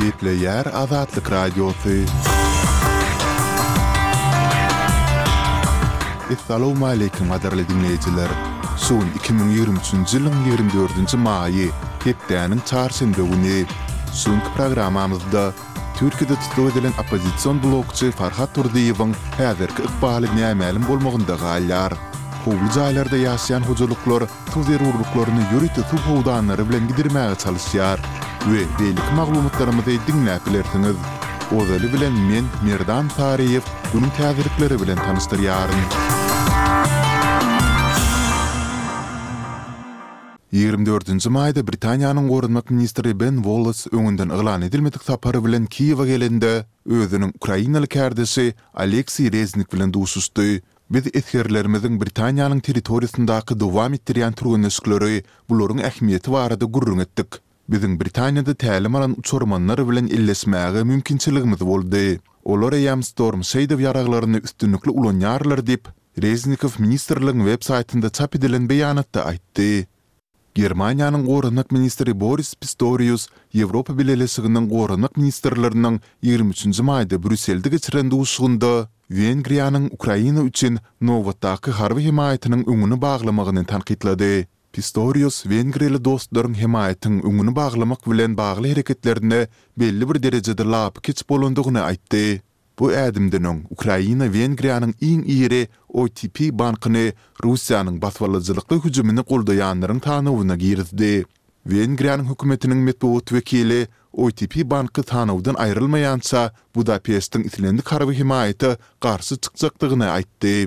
Kepler Azatlık Radyosu. Assalamu alaikum qadarly dinleyijiler. Son 2023-nji ýylyň 24-nji maýy hepdäniň çarşamba güni soňky programamyzda Türkiýede tutulýan edilen opozisiýon blogçy Farhat Turdiýewiň häzirki ykbaly nämälim bolmagyny gaýlar. Howly jaýlarda ýaşaýan hojalyklar tüzer urluklaryny ýürütip howdanlary bilen gidirmäge çalyşýar we beýlik maglumatlarymyzy diňläp bilersiňiz. Ozaly bilen men Merdan Tariýew bunyň täzirlikleri bilen tanışdyrýaryn. 24-nji maýda Britaniýanyň Gorunmak ministri Ben Wallace öňünden ýylan edilmedik sapary bilen Kiýewe gelende özüniň Ukrainaly kärdesi Aleksey Reznik bilen duşuşdy. Biz etgerlerimiziň Britaniýanyň territoriýasyndaky dowam etdirýän turgunysklary bularyň ähmiýeti barada gurrun etdik. Biziň Britaniýada tälim alan uçurmanlar bilen illesmäge mümkinçiligimiz boldy. Olar ýam Storm Shadow ýaraglaryny üstünlikli ulanýarlar dip Reznikow ministerligiň web saytynda çap edilen beýanatda aýtdy. Germaniýanyň Gorunmak ministri Boris Pistorius Ýewropa Birleşiginiň Gorunmak ministerleriniň 23-nji maýda Brüsselde geçiren duşugynda Wengriýanyň Ukraina üçin nowatdaky harby himayatynyň öňüni baglamagyny tanqidlady. Pistorius Wengriýaly dostlaryň himayatynyň öňüni baglamak bilen bagly hereketlerini belli bir derejede lap keç bolandygyny aýtdy. Bu ädimden Ukraina Wengriýanyň iň iri OTP bankyny Russiýanyň baswalyjylykly hüjümini goldaýanlaryň tanawyna girdi. Wengriýanyň hökümetiniň medeniýet wekili OTP banky tanawdan aýrylmaýança Budapestiň islendik harby himayaty garşy çykjakdygyny aýtdy.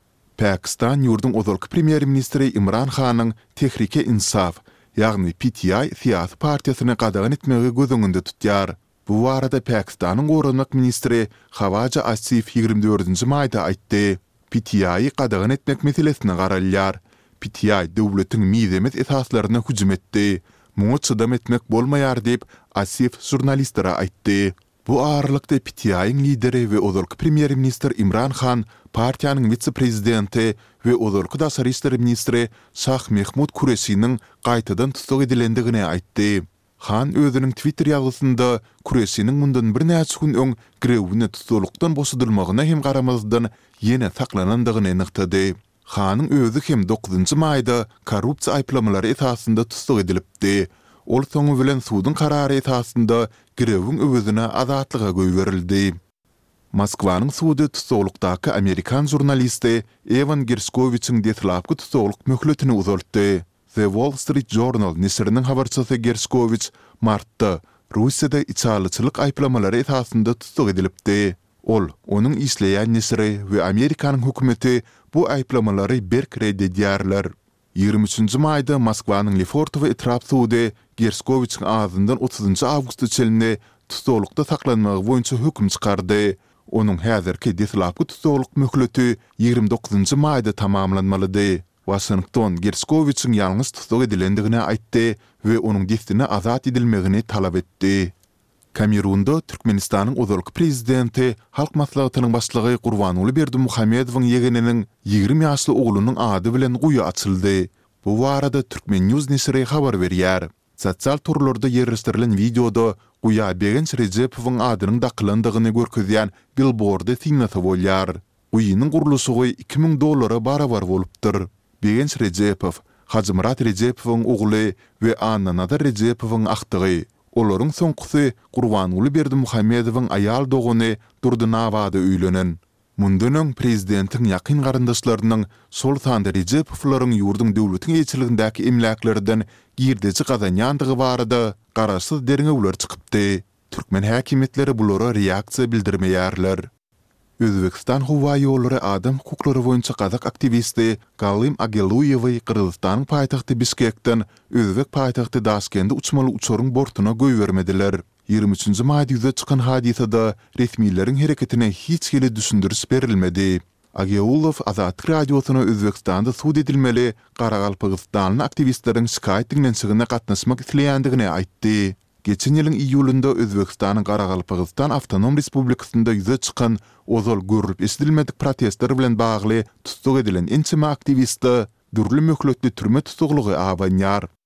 Pakistan ýurduň ozalky premier ministri Imran Khanyň Tehrike Insaf, ýagny PTI siýasy partiýasyny gadagan etmegi gözüňünde tutýar. Bu arada Pakistanyň Gorunmak ministri Khawaja Asif 24-nji maýda aýtdy. PTI gadagan etmek meselesini garalýar. PTI döwletiň mizemet esaslaryna hüjüm etdi. Muňa çydam etmek bolmaýar diýip Asif jurnalistlere aýtdy. Bu aralykda PTI-nyň lideri we ozalky premier ministr Imran Khan, partiýanyň vitse-prezidenti we ozalky daşary işler ministri Şah Mehmud Kureşiň gaýtadan tutuk edilendigini aýtdy. Khan özüniň Twitter ýazgysynda Kureşiň mundan bir näçe gün öň grewine tutulukdan boşadylmagyna hem garamazdan ýene saklanandygyny anyktady. Khanyň özü hem 9-njy maýda korrupsiýa aýplamalary esasynda tutuk edilipdi. Ol soňu bilen suwdyň karary esasynda grewiň öwüzine azatlyga goýberildi. Moskwanyň suwdy tutuklukdaky Amerikan jurnalisti Evan Gershkoviçiň detlapky tutukluk möhletini uzaltdy. The Wall Street Journal nesriniň habarçysy Gershkoviç martda Russiýada içalyçylyk aýplamalary esasynda tutuk edilipdi. Ol, onuň işleýän nesri we Amerikanyň hökümeti bu aýplamalary berk reddedýärler. 23-nji maýda Moskwanyň Lefortow etrap suwdy Gershkoviçiň ağzyndan 30-njy awgust içinde tutuklukda saklanmagy boýunça höküm çykardy. Onuň häzirki detlapky tutukluk möhleti 29-njy maýda tamamlanmalydy. Washington Gershkoviçiň ýalňyz tutuk edilendigini aýtdy we onuň destini azat edilmegini talap etdi. Kamerunda Türkmenistanyň ozalky prezidenti halk maslahatynyň başlygy Gurbanuly Berdimuhammedowyň ýegeniniň 20 ýaşly oglunyň ady bilen guýa açyldy. Bu barada Türkmen News nesri habar berýär. Sosial turlarda ýerleşdirilen videoda guýa Begenç Rejepowyň adynyň daklandygyny görkezýän billboardy signata bolýar. Guýynyň gurulşy $2000 barabar bolupdyr. Begenç Rejepow, Hacımrat Rejepowyň ogly we Anna Nadar Rejepowyň agtygy. Olaryň soňkysy Gurbanuly Berdimuhammedowyň aýal dogany Durdunawada öýlenen. Mundan öň prezidentiň ýakyn garandaşlarynyň sol sanda Rejepowlaryň ýurdun döwletiň ýeçiligindäki emlaklardan girdeji gazanýandygy barada garaşsyz derňewler çykypdy. Türkmen häkimetleri bulara reaksiýa bildirmeýärler. Özbekistan Howa ýollary adam hukuklary boýunça gazak aktivisti Galim Ageluyewy Kyrgyzstanyň paýtagty Bişkekden Özbek paýtagty Daşkende uçmaly uçuryň bortuna goýbermediler. 23-nji maýda ýüze çykan hadisada resmiýetleriň hereketine hiç kili düşündürüş berilmedi. Ageulow Azatlyk radiosyna Özbekistanda suwd edilmeli Garagalpagystanyň aktivistleriň şikaýet dinlenşigine gatnaşmak isleýändigini aýtdy. Geçen ýylyň iýulynda Özbekistanyň Garagalpagistan Awtonom Respublikasynda ýüze çykan ozal görüp esdilmedik protestler bilen bagly tutuk edilen ençime aktivisti dürli möhletli türme tutuklugy abanýar.